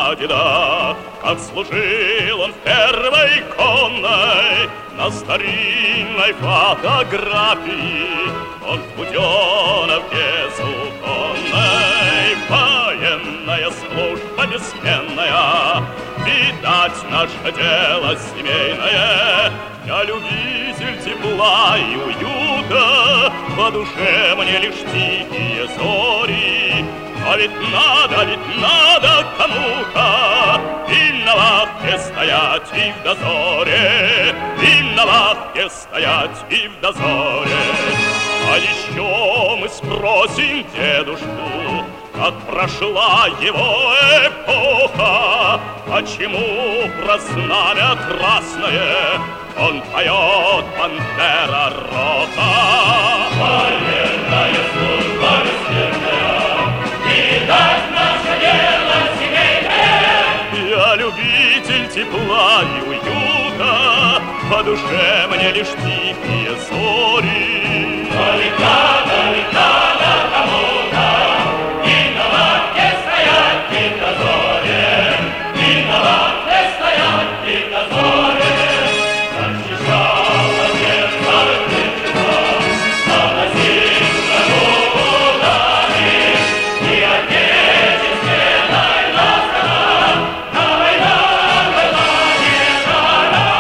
прадеда, как служил он в первой конной, на старинной фотографии он в буденовке суконной. Военная служба бессменная, видать, наше дело семейное. Я любитель тепла и уюта, по душе мне лишь тихие зори. Но ведь надо кому-то и на вахте стоять, и в дозоре, и на вахте стоять, и в дозоре. А еще мы спросим дедушку, как прошла его эпоха, почему про знамя красное он поет «Бандера рота». Военная служба бессмертная, видать, наше дело семейное. Я любитель тепла и уюта, по душе мне лишь тихие зори. Но ведь надо кому-то и на вахте стоять, и в дозоре, и на вахте стоять, и в дозоре. Защищала сердце Отечества, наносил удары, и отечественной названа, на война была не жара.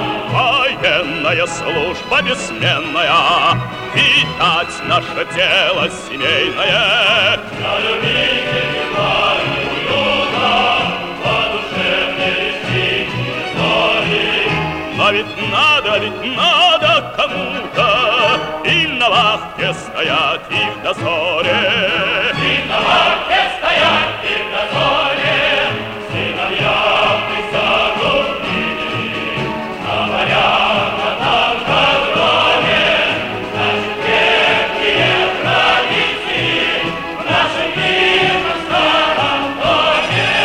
Военная служба бессменная, видать, наше дело семейное. Я любитель тепла и уюта, по душе мне лишь тихие зори. Но ведь надо кому-то и на вахте стоять, и в дозоре. И на вахте стоять, и в дозоре. Сыновья присягу приняли, говорят на том кадроне. Наши крепкие традиции в нашем мирном старом доме.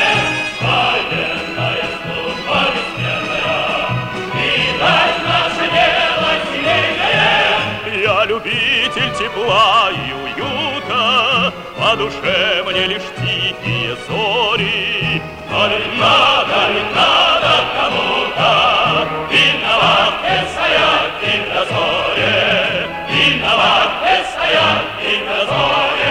Военная служба бессмертная, видать, наше дело семейное. Я любитель тепла и уюта, по душе мне лишь тихие зори. Но ведь надо кому-то и на вахте стоять, и в дозоре, и на вахте стоять, и в дозоре.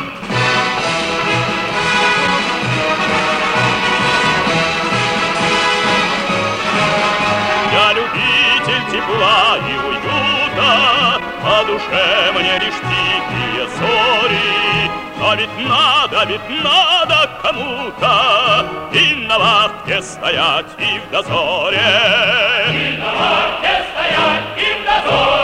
Я любитель тепла и уюта, по душе мне лишь тихие зори. Но ведь надо кому-то и на вахте стоять, и в дозоре. И на вахте стоять, и в дозоре.